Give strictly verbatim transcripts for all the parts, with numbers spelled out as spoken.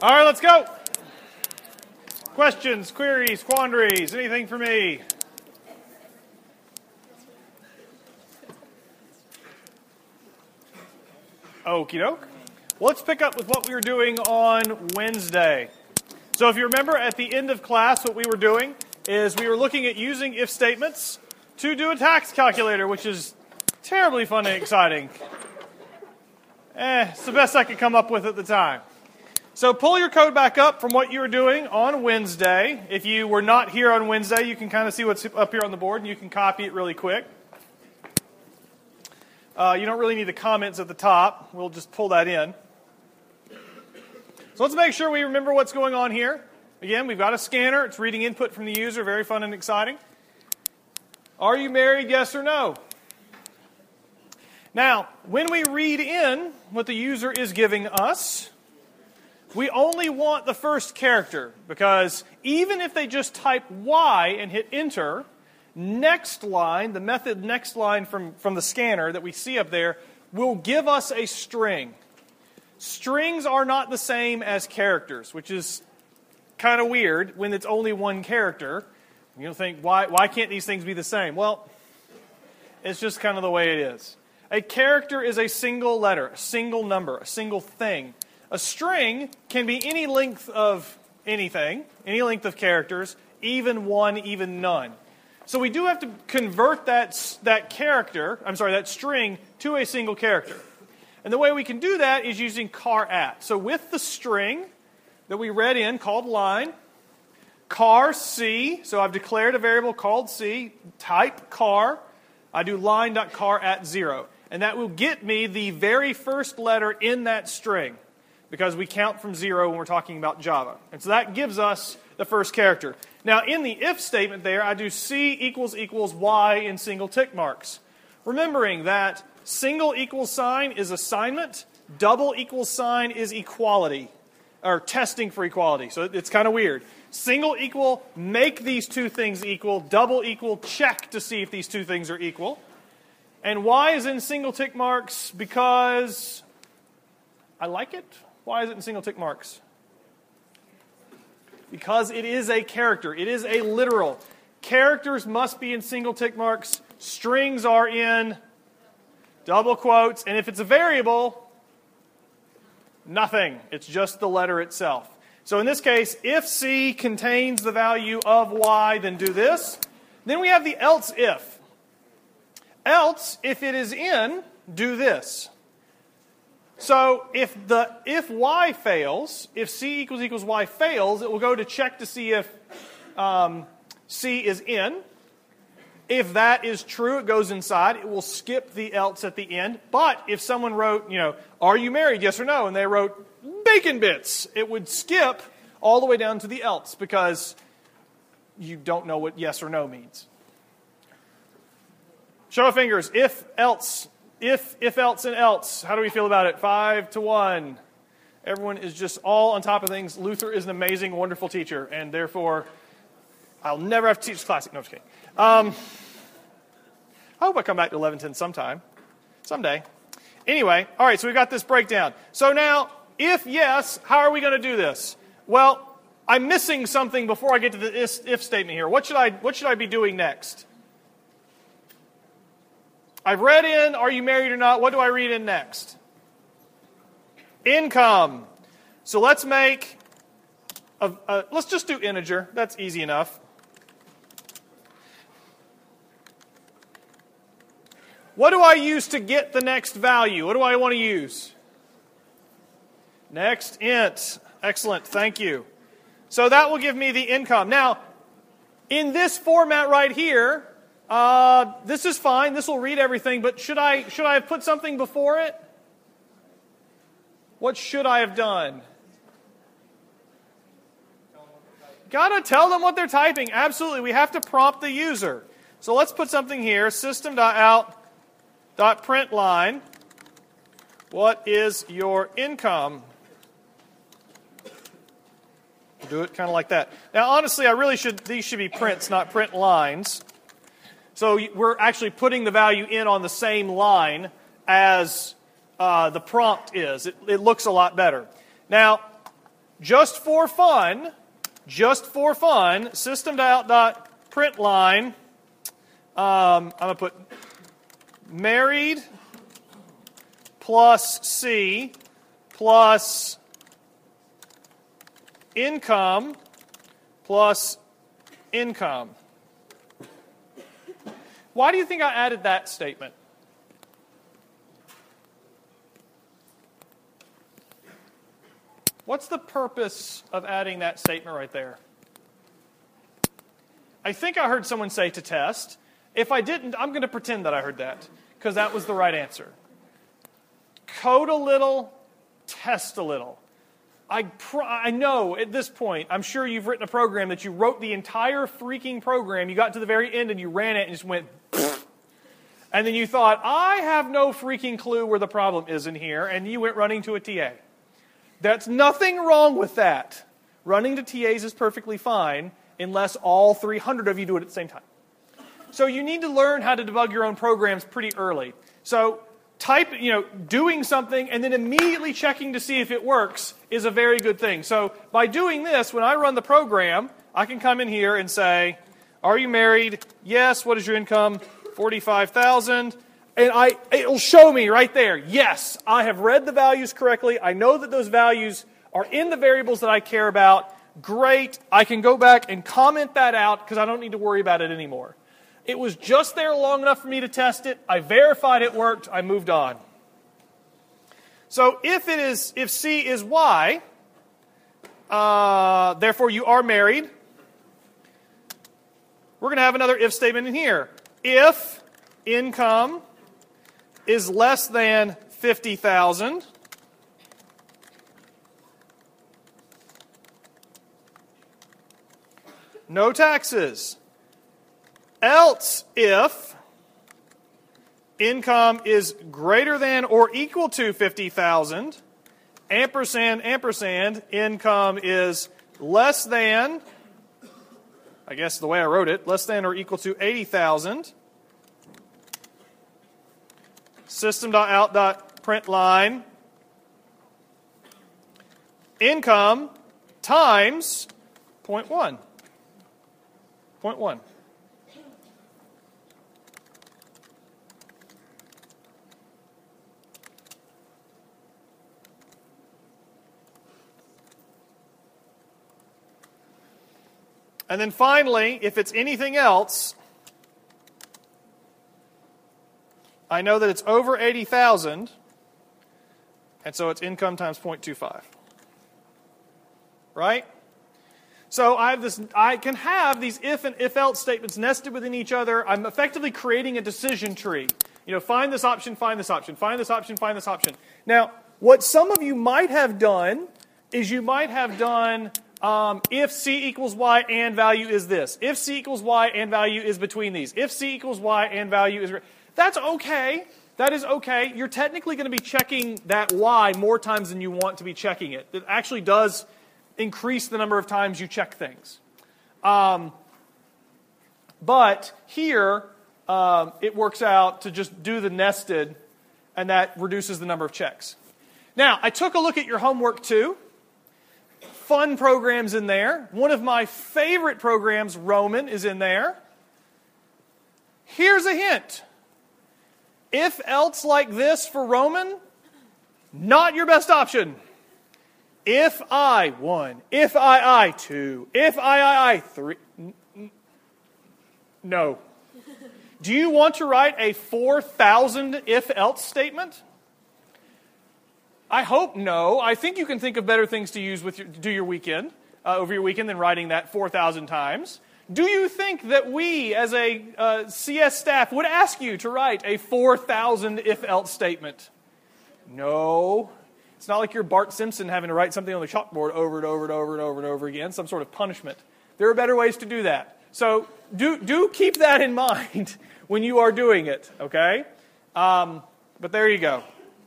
All right, let's go. Questions, queries, quandaries, anything for me? Okie doke. Well, let's pick up with what we were doing on Wednesday. So if you remember at the end of class, what we were doing is we were looking at using if statements to do a tax calculator, which is terribly fun and exciting. Eh, it's the best I could come up with at the time. So pull your code back up from what you were doing on Wednesday. If you were not here on Wednesday, you can kind of see what's up here on the board, and you can copy it really quick. Uh, you don't really need the comments at the top. We'll just pull that in. So let's make sure we remember what's going on here. Again, we've got a scanner. It's reading input from the user. Very fun and exciting. Are you married? Yes or no? Now, when we read in what the user is giving us, we only want the first character, because even if they just type Y and hit enter, next line, the method next line from, from the scanner that we see up there, will give us a string. Strings are not the same as characters, which is kind of weird when it's only one character. You'll think, why, why can't these things be the same? Well, it's just kind of the way it is. A character is a single letter, a single number, a single thing. A string can be any length of anything, any length of characters, even one, even none. So we do have to convert that, that character, I'm sorry, that string to a single character. And the way we can do that is using char at. So with the string that we read in called line, char C, so I've declared a variable called C, type char, I do line.char at zero. And that will get me the very first letter in that string, because we count from zero when we're talking about Java. And so that gives us the first character. Now, in the if statement there, I do C equals equals Y in single tick marks. Remembering that single equals sign is assignment, double equals sign is equality, or testing for equality. So it's kind of weird. Single equal, make these two things equal. Double equal, check to see if these two things are equal. And Y is in single tick marks because I like it. Why is it in single tick marks? Because it is a character. It is a literal. Characters must be in single tick marks. Strings are in double quotes. And if it's a variable, nothing. It's just the letter itself. So in this case, if C contains the value of Y, then do this. Then we have the else if. Else, if it is in, do this. So if the if Y fails, if C equals equals Y fails, it will go to check to see if um, C is in. If that is true, it goes inside. It will skip the else at the end. But if someone wrote, you know, are you married, yes or no, and they wrote bacon bits, it would skip all the way down to the else, because you don't know what yes or no means. Show of fingers, if, else, if, if, else, and else. How do we feel about it? Five to one. Everyone is just all on top of things. Luther is an amazing, wonderful teacher, and therefore, I'll never have to teach classic. No, I'm just kidding. Um, I hope I come back to eleven ten sometime. Someday. Anyway, all right, so we've got this breakdown. So now, if yes, how are we going to do this? Well, I'm missing something before I get to the if statement here. What should I, what should I be doing next? I've read in, are you married or not? What do I read in next? Income. So let's make, a, a, let's just do integer. That's easy enough. What do I use to get the next value? What do I want to use? Next int. Excellent, thank you. So that will give me the income. Now, in this format right here, Uh, this is fine. This will read everything, but should I should I have put something before it? What should I have done? Gotta tell them what they're typing. Absolutely. We have to prompt the user. So let's put something here. System.out.println. What is your income? Do it kind of like that. Now, honestly, I really should, these should be prints, not print lines. So we're actually putting the value in on the same line as uh, the prompt is. It, it looks a lot better. Now, just for fun, just for fun, system.out.println, um, I'm going to put married plus C plus income plus income. Why do you think I added that statement? What's the purpose of adding that statement right there? I think I heard someone say to test. If I didn't, I'm going to pretend that I heard that, because that was the right answer. Code a little, test a little. I, pr- I know at this point, I'm sure you've written a program that you wrote the entire freaking program, you got to the very end and you ran it and just went, pfft. And then you thought, I have no freaking clue where the problem is in here, and you went running to a T A. There's nothing wrong with that. Running to T As is perfectly fine, unless all three hundred of you do it at the same time. So you need to learn how to debug your own programs pretty early. So type, you know, doing something and then immediately checking to see if it works is a very good thing. So by doing this, when I run the program, I can come in here and say, are you married? Yes. What is your income? forty-five thousand dollars. And I, it'll show me right there, yes, I have read the values correctly. I know that those values are in the variables that I care about. Great. I can go back and comment that out because I don't need to worry about it anymore. It was just there long enough for me to test it. I verified it worked. I moved on. So if it is, if C is Y, uh, therefore you are married, we're going to have another if statement in here. If income is less than fifty thousand, no taxes. Else if income is greater than or equal to fifty thousand, ampersand, ampersand, income is less than, I guess the way I wrote it, less than or equal to eighty thousand. System.out.println income times zero point one. zero point one. And then finally, if it's anything else, I know that it's over eighty thousand, and so it's income times zero point two five. Right? So I have this. I can have these if and if-else statements nested within each other. I'm effectively creating a decision tree. You know, find this option, find this option, find this option, find this option. Now, what some of you might have done is you might have done um, if C equals Y and value is this. If C equals Y and value is between these. If C equals Y and value is... That's okay. That is okay. You're technically going to be checking that Y more times than you want to be checking it. It actually does increase the number of times you check things. Um, but here, um, it works out to just do the nested, and that reduces the number of checks. Now, I took a look at your homework too. Fun programs in there. One of my favorite programs, Roman, is in there. Here's a hint. If else like this for Roman, not your best option. If I, one. If I, I, two. If I, I, I, three. No. Do you want to write a four thousand if-else statement? I hope no. I think you can think of better things to use with your, to do your weekend, uh, over your weekend than writing that four thousand times. Do you think that we, as a uh, C S staff, would ask you to write a four thousand if-else statement? No. It's not like you're Bart Simpson having to write something on the chalkboard over and over and over and over and over again, some sort of punishment. There are better ways to do that. So do, do keep that in mind when you are doing it, okay? Um, but there you go.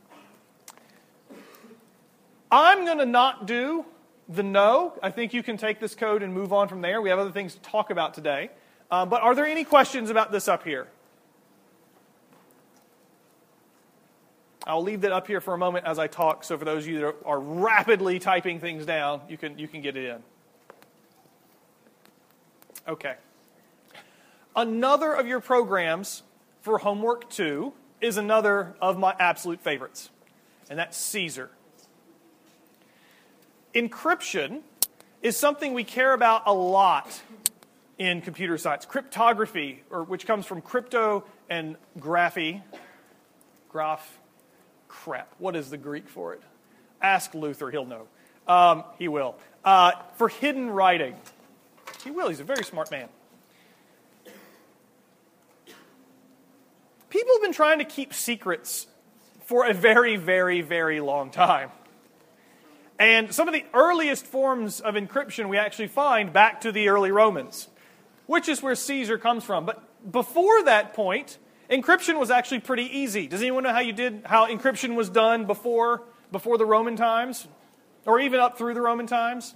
I'm going to not do the no. I think you can take this code and move on from there. We have other things to talk about today. Uh, but are there any questions about this up here? I'll leave that up here for a moment as I talk, so for those of you that are rapidly typing things down, you can, you can get it in. Okay. Another of your programs for homework two is another of my absolute favorites, and that's Caesar. Encryption is something we care about a lot in computer science. Cryptography, or which comes from crypto and graphy. Graph. Crap. What is the Greek for it? Ask Luther. He'll know. Um, he will. Uh, for hidden writing. He will. He's a very smart man. People have been trying to keep secrets for a very, very, very long time. And some of the earliest forms of encryption we actually find back to the early Romans, which is where Caesar comes from. But before that point, encryption was actually pretty easy. Does anyone know how you did how encryption was done before before the Roman times, or even up through the Roman times?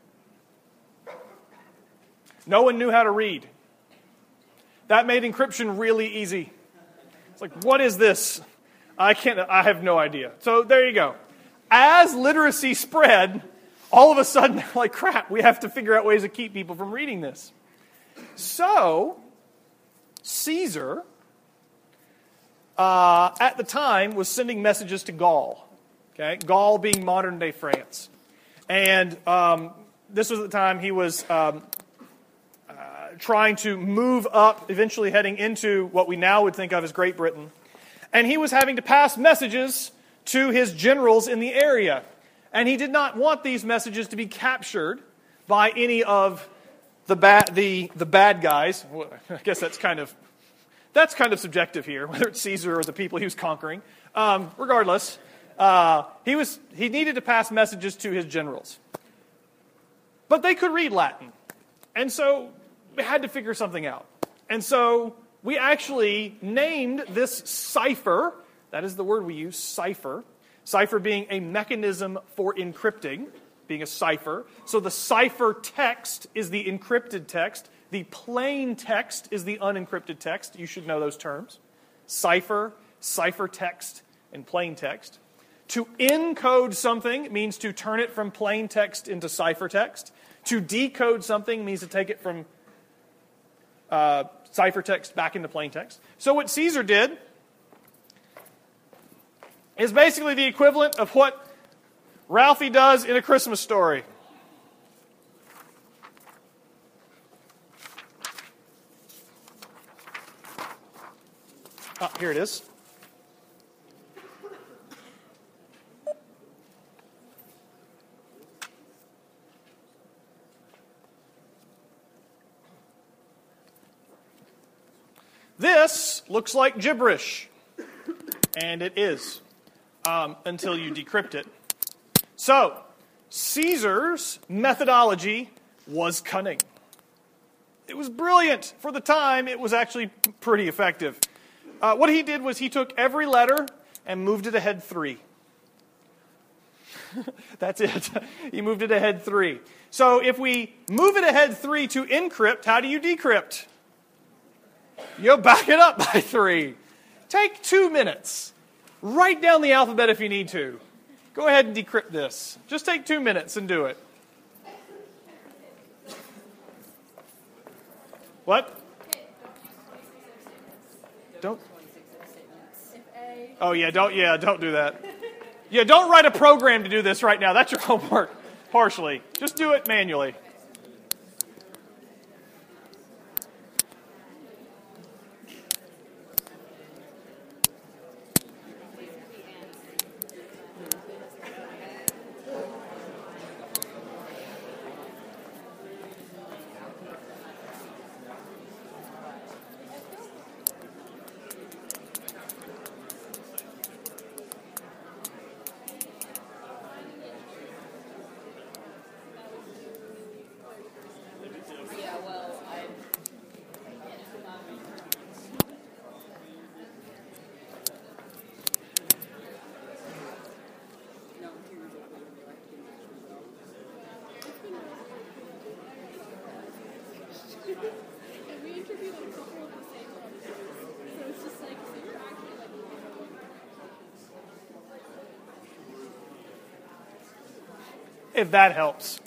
No one knew how to read. That made encryption really easy. It's like, what is this? I can't. I have no idea. So there you go. As literacy spread, all of a sudden, like, crap, we have to figure out ways to keep people from reading this. So, Caesar, uh, at the time, was sending messages to Gaul. Okay, Gaul being modern-day France. And um, this was the time he was um, uh, trying to move up, eventually heading into what we now would think of as Great Britain. And he was having to pass messages to his generals in the area. And he did not want these messages to be captured by any of the bad the the bad guys. Well, I guess that's kind of that's kind of subjective here, whether it's Caesar or the people he was conquering. Um, regardless, uh, he was he needed to pass messages to his generals, but they could read Latin, and so we had to figure something out. And so we actually named this cipher. That is the word we use, cipher. Cipher being a mechanism for encrypting, being a cipher. So the cipher text is the encrypted text. The plain text is the unencrypted text. You should know those terms. Cipher, ciphertext, and plain text. To encode something means to turn it from plain text into ciphertext. To decode something means to take it from uh, ciphertext back into plain text. So what Caesar did is basically the equivalent of what Ralphie does in A Christmas Story. Ah, here it is. This looks like gibberish, and it is. Um, until you decrypt it. So, Caesar's methodology was cunning. It was brilliant. For the time, it was actually pretty effective. Uh, what he did was he took every letter and moved it ahead three. That's it. He moved it ahead three. So if we move it ahead three to encrypt, how do you decrypt? You back it up by three. Take two minutes. Write down the alphabet if you need to. Go ahead and decrypt this. Just take two minutes and do it. What? Don't. Oh yeah, don't yeah, don't do that. Yeah, don't write a program to do this right now. That's your homework, partially. Just do it manually. if that helps.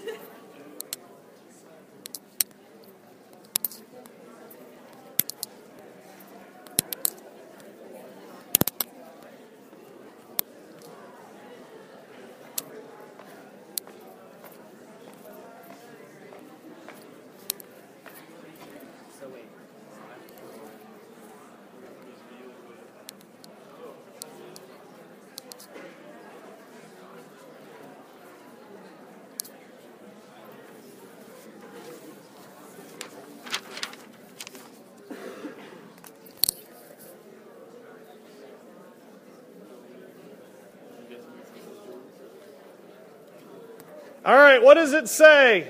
All right, what does it say?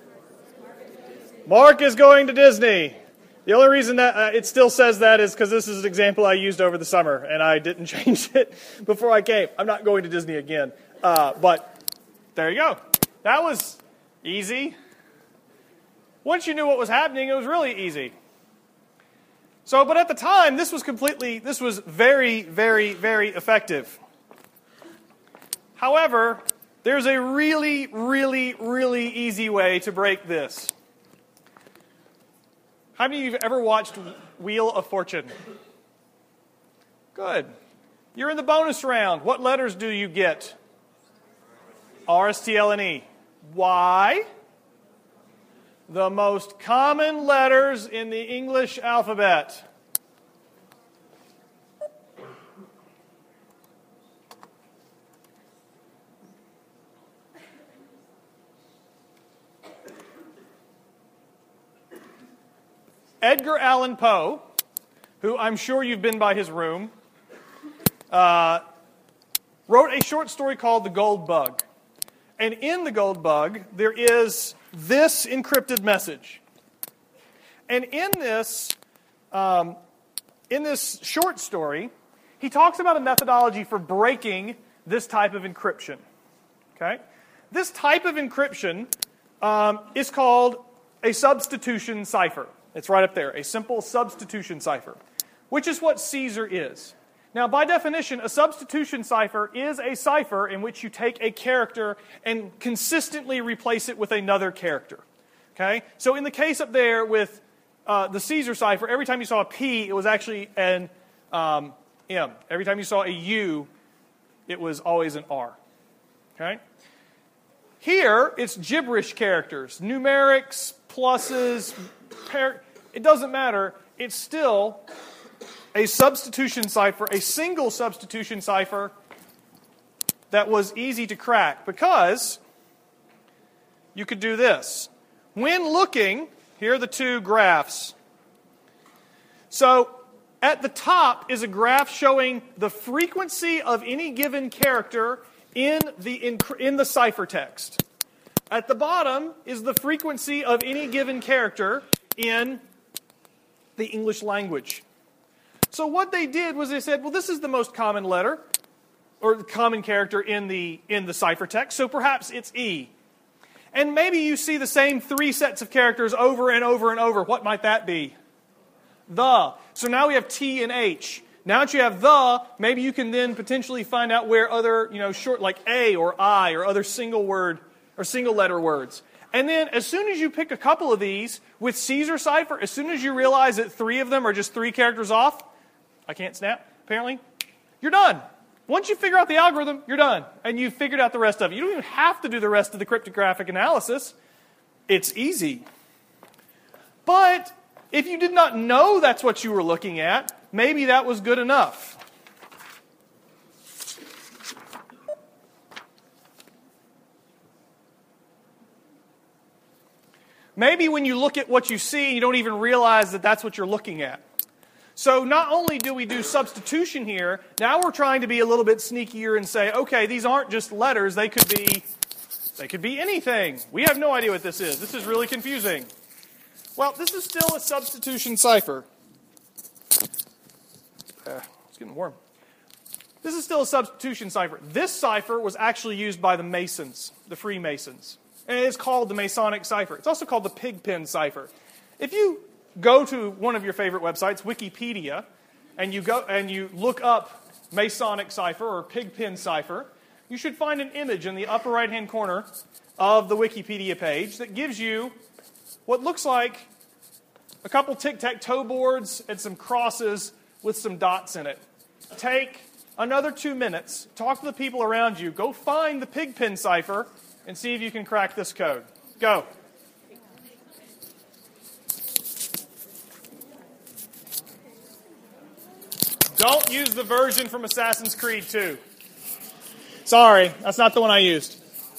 Mark is going to Disney. The only reason that uh, it still says that is because this is an example I used over the summer, and I didn't change it before I came. I'm not going to Disney again. Uh, but there you go. That was easy. Once you knew what was happening, it was really easy. So, but at the time, this was completely, this was very, very, very effective. However, there's a really, really, really easy way to break this. How many of you have ever watched Wheel of Fortune? Good. You're in the bonus round. What letters do you get? R, S, T, L, and E. Why? The most common letters in the English alphabet. Edgar Allan Poe, who I'm sure you've been by his room, uh, wrote a short story called The Gold Bug. And in The Gold Bug, there is this encrypted message. And in this, um, in this short story, he talks about a methodology for breaking this type of encryption. Okay? This type of encryption um, is called a substitution cipher. It's right up there, a simple substitution cipher, which is what Caesar is. Now, by definition, a substitution cipher is a cipher in which you take a character and consistently replace it with another character. Okay? So in the case up there with uh, the Caesar cipher, every time you saw a P, it was actually an um, M. Every time you saw a U, it was always an R. Okay? Here, it's gibberish characters, numerics, pluses, par- it doesn't matter. It's still a substitution cipher, a single substitution cipher that was easy to crack because you could do this. When looking, here are the two graphs. So at the top is a graph showing the frequency of any given character in the, in, in the ciphertext. At the bottom is the frequency of any given character in the English language. So what they did was they said, well, this is the most common letter, or the common character in the, in the ciphertext, so perhaps it's E. And maybe you see the same three sets of characters over and over and over. What might that be? The. So now we have T and H. Now that you have the, maybe you can then potentially find out where other, you know, short, like A or I or other single word or single letter words. And then as soon as you pick a couple of these, with Caesar cipher, as soon as you realize that three of them are just three characters off, I can't snap, apparently, you're done. Once you figure out the algorithm, you're done. And you've figured out the rest of it. You don't even have to do the rest of the cryptographic analysis. It's easy. But if you did not know that's what you were looking at, maybe that was good enough. Maybe when you look at what you see, you don't even realize that that's what you're looking at. So not only do we do substitution here, now we're trying to be a little bit sneakier and say, okay, these aren't just letters, they could be, they could be anything. We have no idea what this is. This is really confusing. Well, this is still a substitution cipher. Uh, it's getting warm. This is still a substitution cipher. This cipher was actually used by the Masons, the Freemasons. And it is called the Masonic cipher. It's also called the Pigpen cipher. If you go to one of your favorite websites, Wikipedia, and you go and you look up Masonic cipher or Pigpen cipher, you should find an image in the upper right-hand corner of the Wikipedia page that gives you what looks like a couple tic-tac-toe boards and some crosses with some dots in it. Take another two minutes, talk to the people around you, go find the Pigpen cipher, and see if you can crack this code. Go. Don't use the version from Assassin's Creed two. Sorry, that's not the one I used.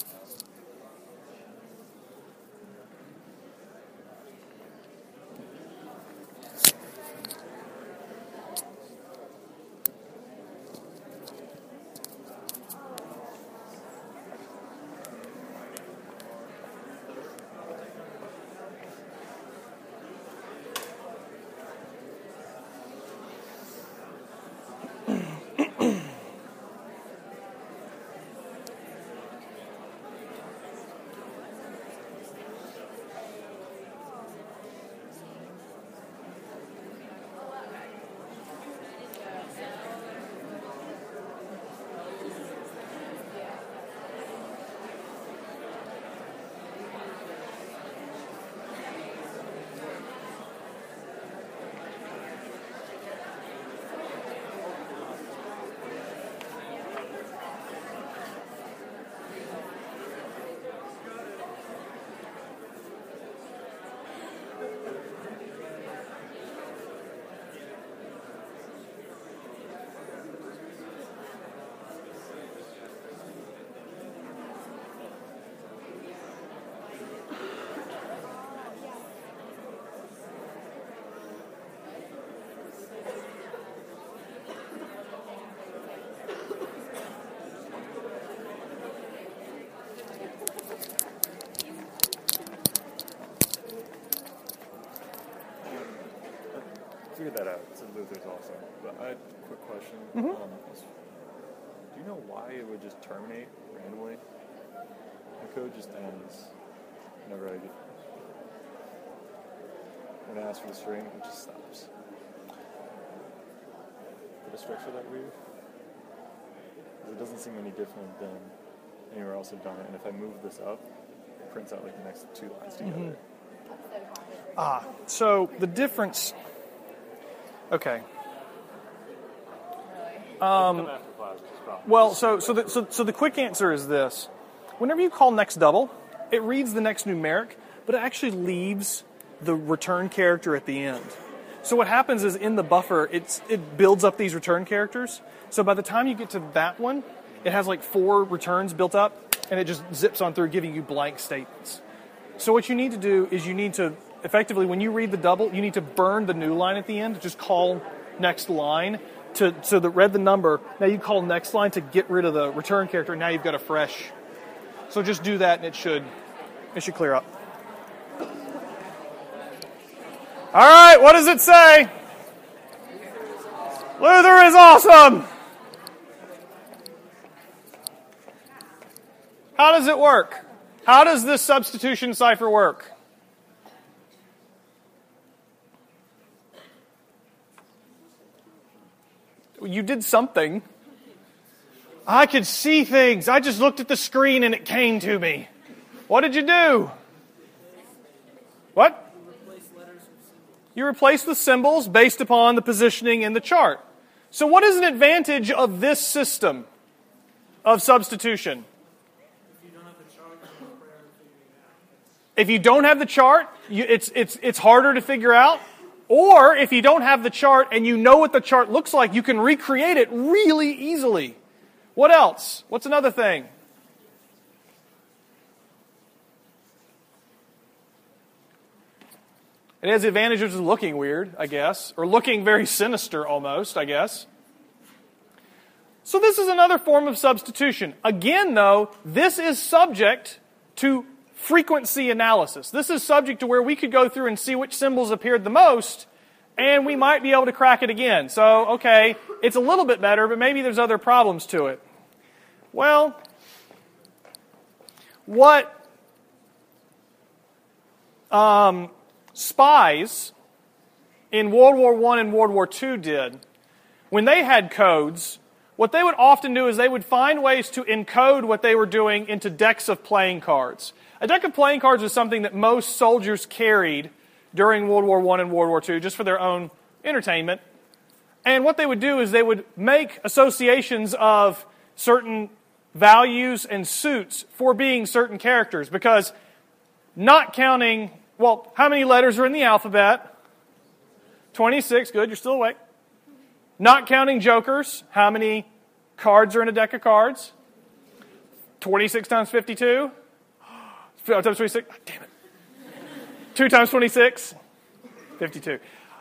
Figured that out. It's in Luther's also. But I had a quick question. Mm-hmm. Um, do you know why it would just terminate randomly? The code just ends whenever I get. When I ask for the string, it just stops. Did I structure that weird? Because it doesn't seem any different than anywhere else I've done it. And if I move this up, it prints out like the next two lines together. Mm-hmm. Ah, so the difference. Okay. Um, well, so so the, so so the quick answer is this: whenever you call next double, it reads the next numeric, but it actually leaves the return character at the end. So what happens is in the buffer, it's it builds up these return characters. So by the time you get to that one, it has like four returns built up, and it just zips on through, giving you blank statements. So what you need to do is you need to effectively, when you read the double, you need to burn the new line at the end. Just call next line to so that read the number. Now you call next line to get rid of the return character. And now you've got a fresh. So just do that, and it should it should clear up. All right, what does it say? Luther is awesome. How does it work? How does this substitution cipher work? You did something. I could see things. I just looked at the screen and it came to me. What did you do? What? You replace the symbols based upon the positioning in the chart. So what is an advantage of this system of substitution? If you don't have the chart, you, it's, it's, it's harder to figure out. Or if you don't have the chart and you know what the chart looks like, you can recreate it really easily. What else? What's another thing? It has the advantages of looking weird, I guess, or looking very sinister almost, I guess. So this is another form of substitution. Again, though, this is subject to frequency analysis. This is subject to where we could go through and see which symbols appeared the most, and we might be able to crack it again. So, okay, it's a little bit better, but maybe there's other problems to it. Well, what um, spies in World War One and World War Two did, when they had codes, what they would often do is they would find ways to encode what they were doing into decks of playing cards. A deck of playing cards was something that most soldiers carried during World War One and World War Two, just for their own entertainment. And what they would do is they would make associations of certain values and suits for being certain characters, because not counting, well, how many letters are in the alphabet? twenty-six, good, you're still awake. Not counting jokers, how many cards are in a deck of cards? twenty-six times fifty-two? times twenty-six? Oh, damn it. two times twenty-six? fifty-two.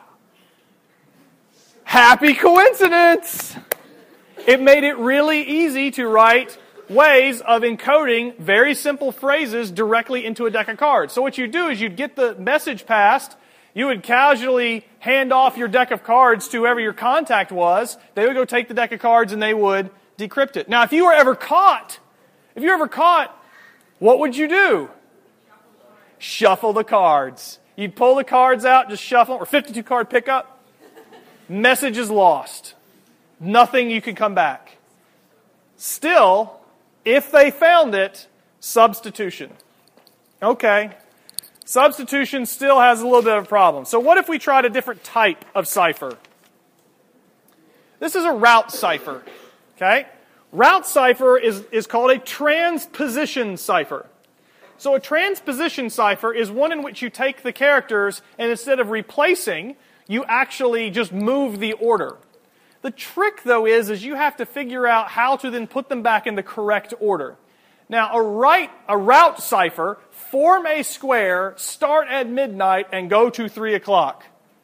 Happy coincidence! It made it really easy to write ways of encoding very simple phrases directly into a deck of cards. So what you'd do is you'd get the message passed, you would casually hand off your deck of cards to whoever your contact was, they would go take the deck of cards and they would decrypt it. Now, if you were ever caught, if you were ever caught, what would you do? Shuffle the cards. You'd pull the cards out, just shuffle, or fifty-two card pickup. Message is lost. Nothing, you can come back. Still, if they found it, substitution. Okay. Substitution still has a little bit of a problem. So what if we tried a different type of cipher? This is a route cipher. Okay? Route cipher is, is called a transposition cipher. So a transposition cipher is one in which you take the characters and instead of replacing, you actually just move the order. The trick, though, is, is you have to figure out how to then put them back in the correct order. Now, a, right, a route cipher, form a square, start at midnight, and go to three o'clock.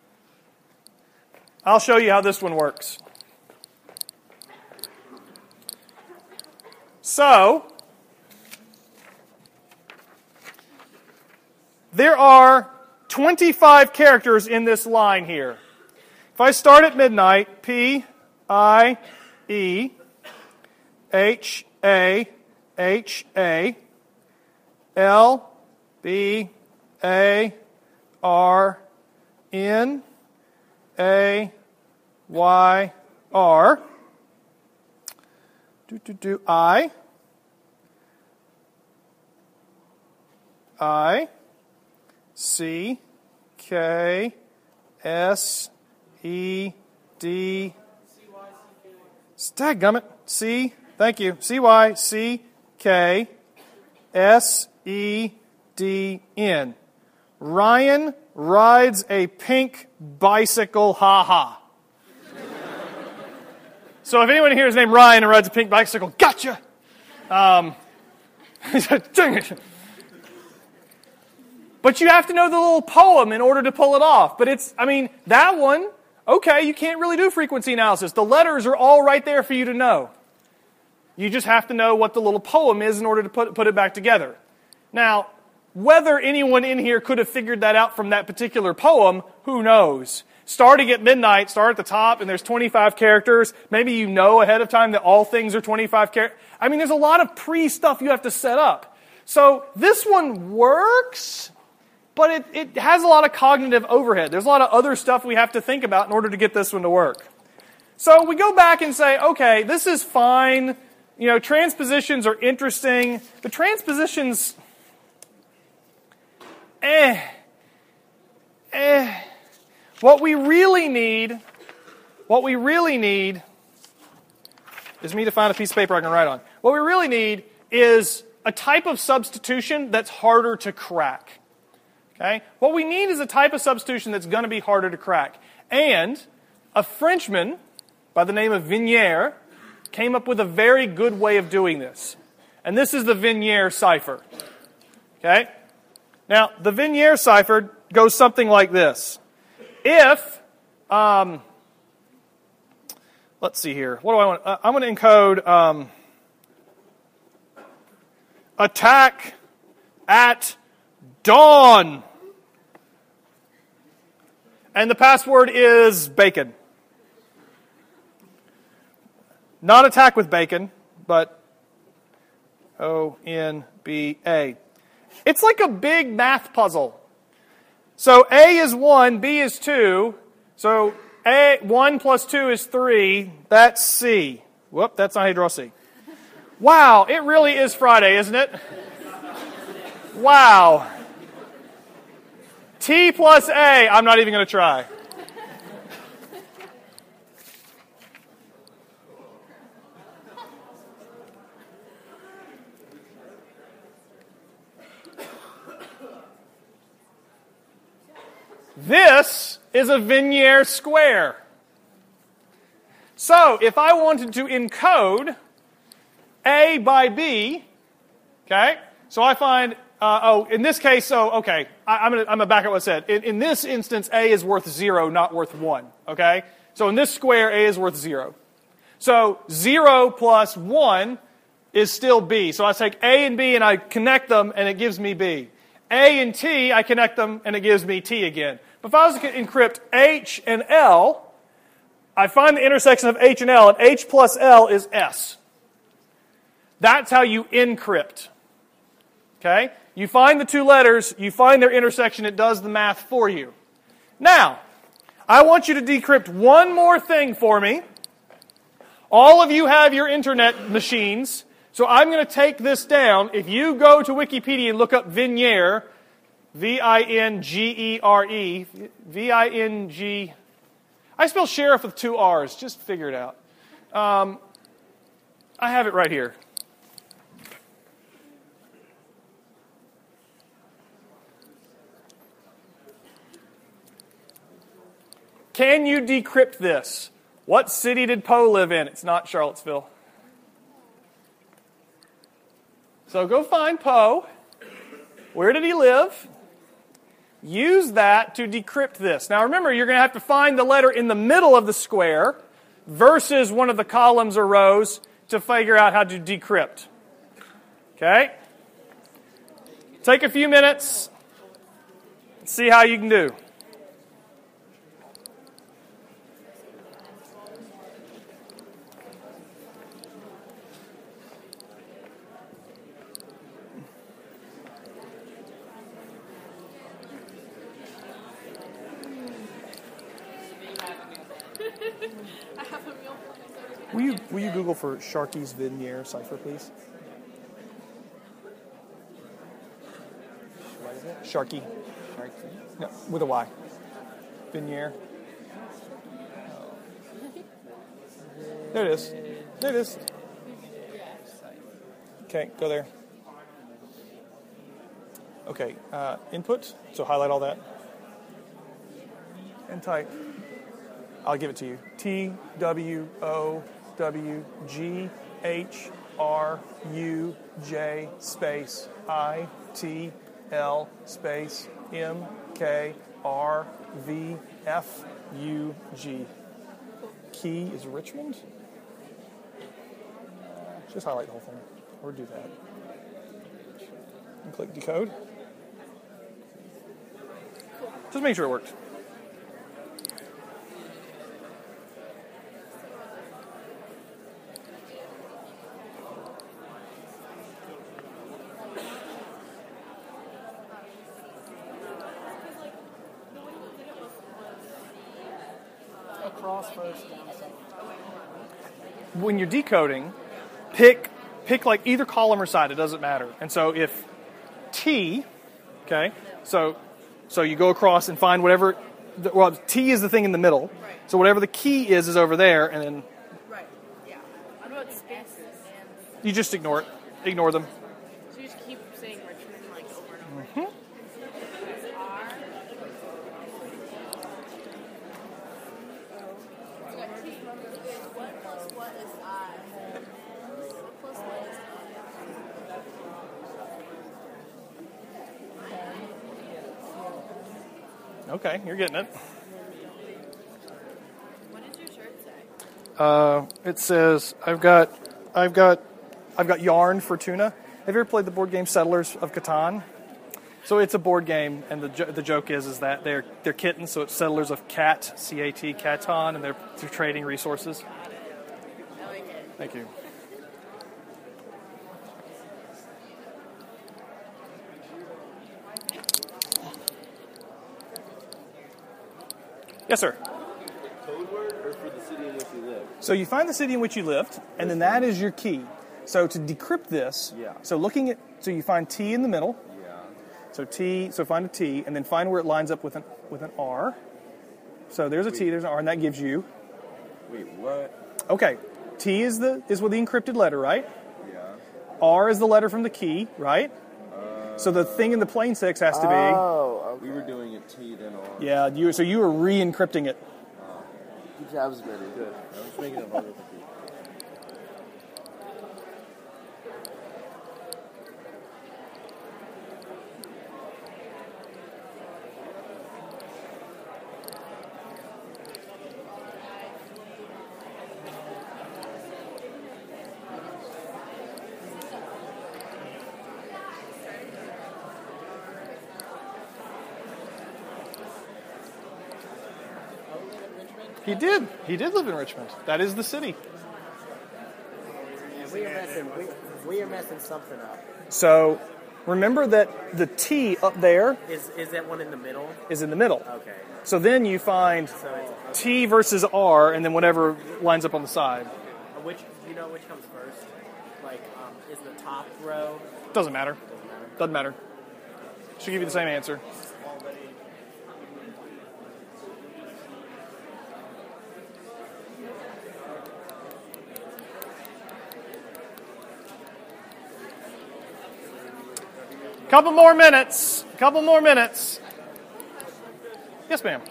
I'll show you how this one works. So, there are twenty-five characters in this line here. If I start at midnight, P, I, E, H, A, H, A, L, B, A, R, N, A, Y, R, do, do, do, I, I, C, K, S, E, D, Staggummit, C, thank you, C, Y, C, K, S, E, D, N. Ryan rides a pink bicycle, ha ha. So if anyone here is named Ryan and rides a pink bicycle, gotcha! Um, dang it. But you have to know the little poem in order to pull it off. But it's, I mean, that one, okay, you can't really do frequency analysis. The letters are all right there for you to know. You just have to know what the little poem is in order to put, put it back together. Now, whether anyone in here could have figured that out from that particular poem, who knows? Starting at midnight, start at the top, and there's twenty-five characters. Maybe you know ahead of time that all things are twenty-five characters. I mean, there's a lot of pre-stuff you have to set up. So this one works, but it, it has a lot of cognitive overhead. There's a lot of other stuff we have to think about in order to get this one to work. So we go back and say, okay, this is fine. You know, transpositions are interesting. The transpositions, eh, eh. What we really need, what we really need is me to find a piece of paper I can write on. What we really need is a type of substitution that's harder to crack. Okay? What we need is a type of substitution that's going to be harder to crack. And a Frenchman by the name of Vignère came up with a very good way of doing this. And this is the Vignère cipher. Okay? Now, the Vignère cipher goes something like this. If, um, let's see here. What do I want? Uh, I'm going to encode um, attack at dawn. And the password is bacon. Not attack with bacon, but O N B A. It's like a big math puzzle. So A is one, B is two. So A, one plus two is three. That's C. Whoop, that's not how you draw C. Wow, it really is Friday, isn't it? Wow. T plus A, I'm not even going to try. This is a Vignere square. So, if I wanted to encode A by B, okay, so I find, uh, oh, in this case, so, okay, I, I'm going to I'm gonna back up what I said. In, in this instance, A is worth zero, not worth one, okay? So in this square, A is worth zero. So zero plus one is still B. So I take A and B and I connect them and it gives me B. A and T, I connect them and it gives me T again. But if I was to encrypt H and L, I find the intersection of H and L, and H plus L is S. That's how you encrypt. Okay? You find the two letters, you find their intersection, it does the math for you. Now, I want you to decrypt one more thing for me. All of you have your internet machines, so I'm going to take this down. If you go to Wikipedia and look up Vignere, V I N G E R E, V I N G... I spell sheriff with two R's. Just figure it out. Um, I have it right here. Can you decrypt this? What city did Poe live in? It's not Charlottesville. So go find Poe. Where did he live? Use that to decrypt this. Now remember, you're going to have to find the letter in the middle of the square versus one of the columns or rows to figure out how to decrypt. Okay? Take a few minutes. See how you can do. Will you, will you Google for Sharky's Vignere cipher, please? What is it? Sharky. Sharky? No, with a Y. Vignere. There it is. There it is. Okay, go there. Okay, uh, input. So highlight all that. And type. I'll give it to you. T W O W G H R U J space I T L space M K R V F U G. Key is Richmond. Just highlight the whole thing. Or do that. And click decode. Just make sure it works. When you're decoding, pick pick like either column or side. It doesn't matter. And so if T, okay, so so you go across and find whatever. Well, T is the thing in the middle. Right. So whatever the key is is over there, and then Right. Yeah. What about spaces? you just ignore it. Ignore them. So you just keep saying Richmond like over and over. Mm-hmm. R. What plus what is I? What plus what is I? Okay, you're getting it. What does your shirt say? Uh, it says I've got I've got I've got yarn for tuna. Have you ever played the board game Settlers of Catan? So it's a board game, and the jo- the joke is is that they're they're kittens, so it's Settlers of Cat, C A T, Catan, and they're, they're trading resources. I like it. Thank you. Yes, sir. Code word or Or for the city in which you live. So you find the city in which you lived, and then that is your key. So to decrypt this, Yeah. so looking at, so you find T in the middle. Yeah. So T, so find a T, and then find where it lines up with an with an R. So there's a T, there's an R, and that gives you. Wait, what? Okay, T is the is with the encrypted letter, right? Yeah. R is the letter from the key, right? Uh, so the thing in the plain text has to be. Oh, okay. We were doing it T then R. Yeah, you. So you were re-encrypting it. Good job, Smitty. Good. I was making it harder for you. He did. He did live in Richmond. That is the city. We are messing. We, we are messing something up. So remember that the T up there Is is that one in the middle? is in the middle. Okay. So then you find So it's, T versus R, and then whatever lines up on the side. uh, which you know which comes first? Like, um, is the top row? Doesn't matter. Doesn't matter. Doesn't matter. Should give you the same answer. Couple more minutes. Couple more minutes. Yes, ma'am.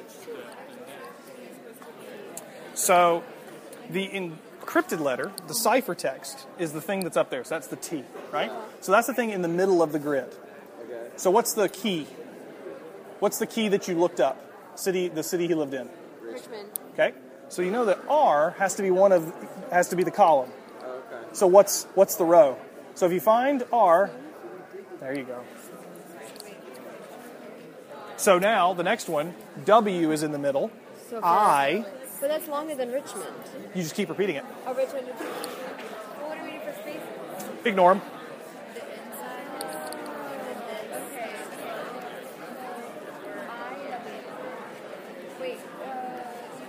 So, the encrypted letter, the ciphertext, is the thing that's up there. So that's the T, right? So that's the thing in the middle of the grid. So what's the key? What's the key that you looked up? City, the city he lived in. Richmond. Okay. So you know that R has to be one of has to be the column. Okay. So what's what's the row? So if you find R, there you go. So now the next one, W is in the middle. So I, But that's longer than Richmond. you just keep repeating it. Oh, Richmond. Richmond. Well, what do we do for spaces? Ignore them. The inside. Okay. I. Wait. Uh,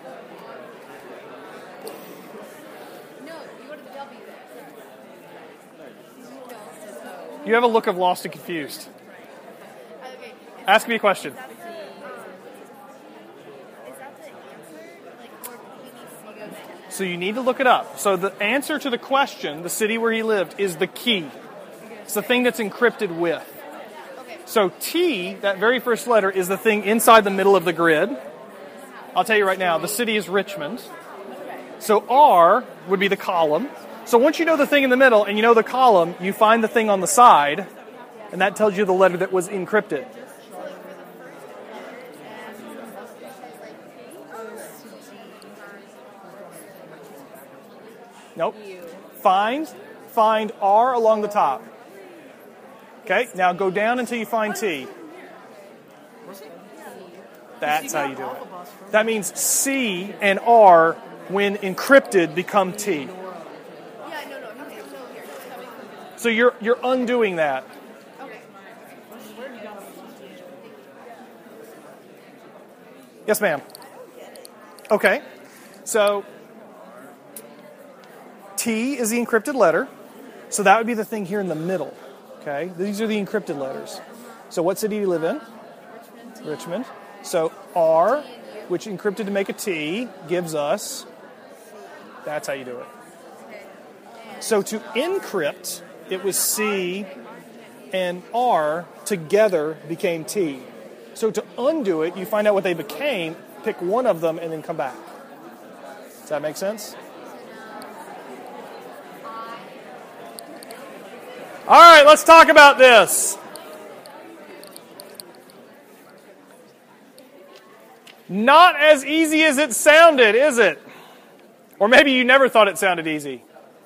no, you go to the W there. No. You have a look of lost and confused. Okay. Ask me a question. Is that the, um, is that the answer? Like, or do we need to go to So you need to look it up. So the answer to the question, the city where he lived, is the key. It's the thing that's encrypted with. Okay. So T, that very first letter, is the thing inside the middle of the grid. I'll tell you right now, the city is Richmond. So R would be the column. So once you know the thing in the middle and you know the column, you find the thing on the side, and that tells you the letter that was encrypted. Nope. Find, find R along the top. Okay, now go down until you find T. That's how you do it. That means C and R, when encrypted, become T. Yeah, no, no, no, no, here. It's coming. So you're you're undoing that. Okay. Yes, ma'am. Okay. So T is the encrypted letter. So that would be the thing here in the middle. Okay? These are the encrypted letters. So what city do you live in? Richmond. Richmond. So R, which encrypted to make a T, gives us. That's how you do it. So to encrypt, it was C and R together became T. So to undo it, you find out what they became, pick one of them, and then come back. Does that make sense? All right, let's talk about this. Not as easy as it sounded, is it? Or maybe you never thought it sounded easy.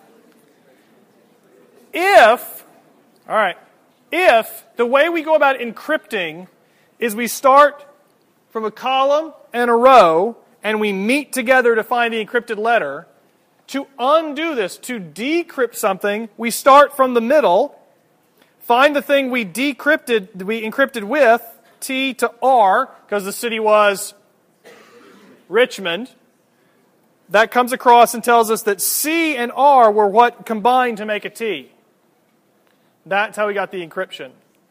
If, all right, if the way we go about encrypting is we start from a column and a row and we meet together to find the encrypted letter, to undo this, to decrypt something, we start from the middle, find the thing we decrypted, we encrypted with, T to R, because the city was Richmond. that comes across and tells us that C and R were what combined to make a T. That's how we got the encryption.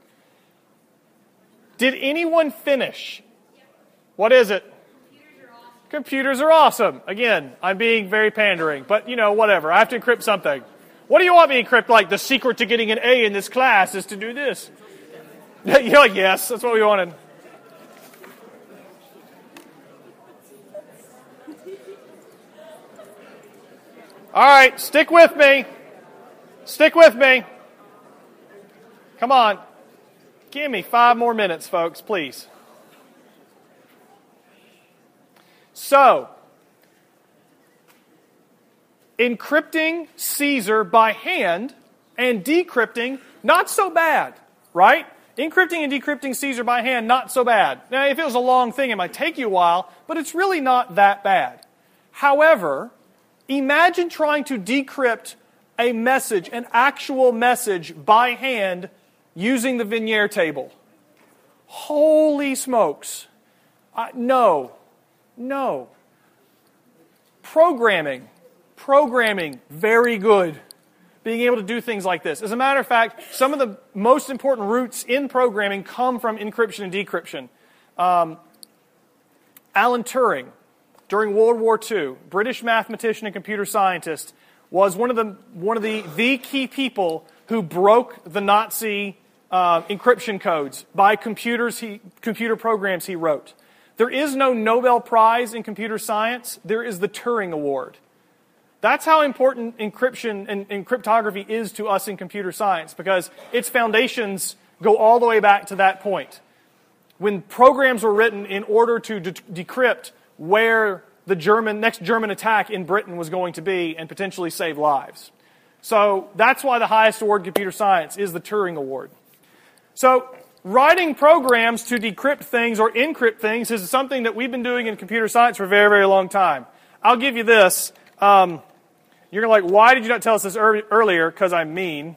Did anyone finish? What is it? Computers are awesome. Again, I'm being very pandering, but you know, whatever. I have to encrypt something. What do you want me to encrypt? Like, the secret to getting an A in this class is to do this. You're like, yes, that's what we wanted. All right, stick with me. Stick with me. Come on. Give me five more minutes, folks, please. So, encrypting Caesar by hand and decrypting, not so bad, right? Encrypting and decrypting Caesar by hand, not so bad. Now, if it was a long thing, it might take you a while, but it's really not that bad. However, imagine trying to decrypt a message, an actual message, by hand using the Vignere table. Holy smokes. Uh, no. No. Programming. Programming, very good. Being able to do things like this. As a matter of fact, some of the most important roots in programming come from encryption and decryption. Um, Alan Turing, during World War Two, British mathematician and computer scientist, was one of the one of the, the key people who broke the Nazi uh, encryption codes by computers he, computer programs he wrote. There is no Nobel Prize in computer science. There is the Turing Award. That's how important encryption and, and cryptography is to us in computer science, because its foundations go all the way back to that point. When programs were written in order to de- decrypt where the German next German attack in Britain was going to be and potentially save lives. So that's why the highest award in computer science is the Turing Award. So writing programs to decrypt things or encrypt things is something that we've been doing in computer science for a very, very long time. I'll give you this. Um, you're going to like, why did you not tell us this er- earlier? Because I'm mean.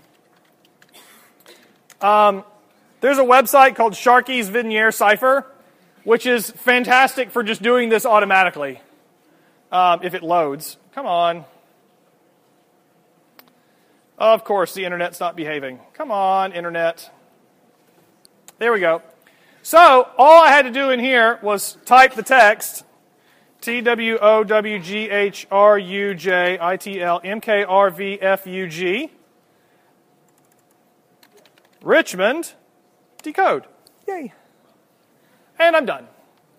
Um, there's a website called Sharkey's Vignere Cipher, which is fantastic for just doing this automatically. Um, if it loads. Come on. Of course, the internet's not behaving. Come on, internet. There we go. So, all I had to do in here was type the text. T W O W G H R U J I T L M K R V F U G. Richmond. Decode. Yay. And I'm done.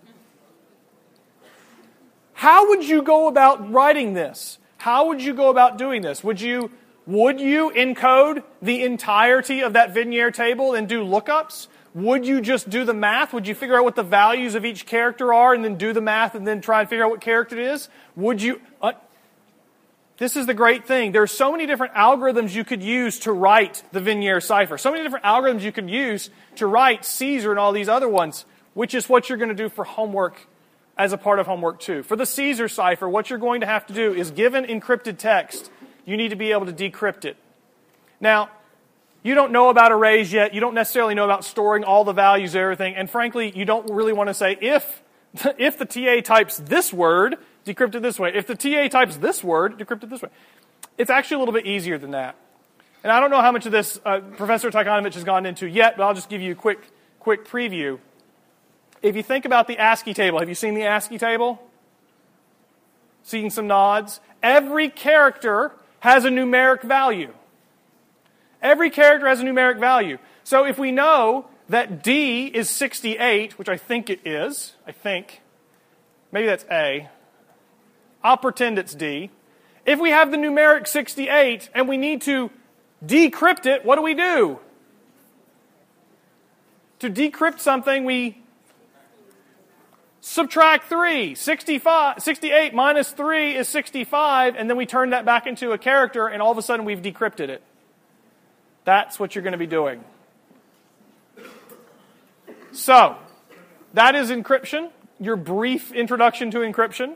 How would you go about writing this? How would you go about doing this? Would you, would you encode the entirety of that Vignere table and do lookups? Would you just do the math? Would you figure out what the values of each character are and then do the math and then try and figure out what character it is? Would you... Uh, this is the great thing. There are so many different algorithms you could use to write the Vignere cipher. So many different algorithms you could use to write Caesar and all these other ones, which is what you're going to do for homework as a part of homework two. For the Caesar cipher, what you're going to have to do is, given encrypted text, you need to be able to decrypt it. Now, you don't know about arrays yet. You don't necessarily know about storing all the values of everything. And frankly, you don't really want to say, if, if the T A types this word, decrypt it this way. If the T A types this word, decrypt it this way. It's actually a little bit easier than that. And I don't know how much of this uh, Professor Tykonovich has gone into yet, but I'll just give you a quick, quick preview. If you think about the ASCII table, have you seen the ASCII table? Seeing some nods? Every character has a numeric value. Every character has a numeric value. So if we know that D is sixty-eight, which I think it is, I think, maybe that's A. I'll pretend it's D. If we have the numeric sixty-eight and we need to decrypt it, what do we do? To decrypt something, we subtract three. sixty-five, sixty-eight minus three is sixty-five, and then we turn that back into a character, and all of a sudden we've decrypted it. That's what you're going to be doing. So, that is encryption, your brief introduction to encryption.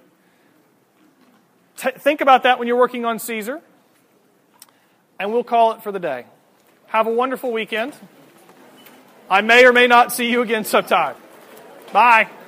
T- think about that when you're working on Caesar, and we'll call it for the day. Have a wonderful weekend. I may or may not see you again sometime. Bye.